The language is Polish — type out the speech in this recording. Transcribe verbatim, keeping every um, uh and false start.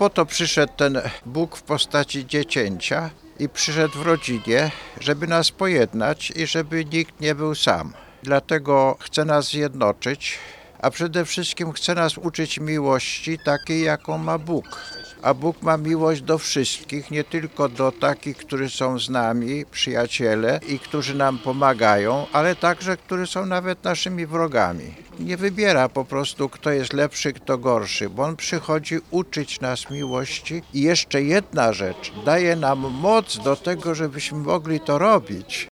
po to przyszedł ten Bóg w postaci dziecięcia i przyszedł w rodzinie, żeby nas pojednać i żeby nikt nie był sam. Dlatego chce nas zjednoczyć, a przede wszystkim chce nas uczyć miłości takiej, jaką ma Bóg. A Bóg ma miłość do wszystkich, nie tylko do takich, którzy są z nami, przyjaciele i którzy nam pomagają, ale także, którzy są nawet naszymi wrogami. Nie wybiera po prostu, kto jest lepszy, kto gorszy, bo On przychodzi uczyć nas miłości i jeszcze jedna rzecz, daje nam moc do tego, żebyśmy mogli to robić.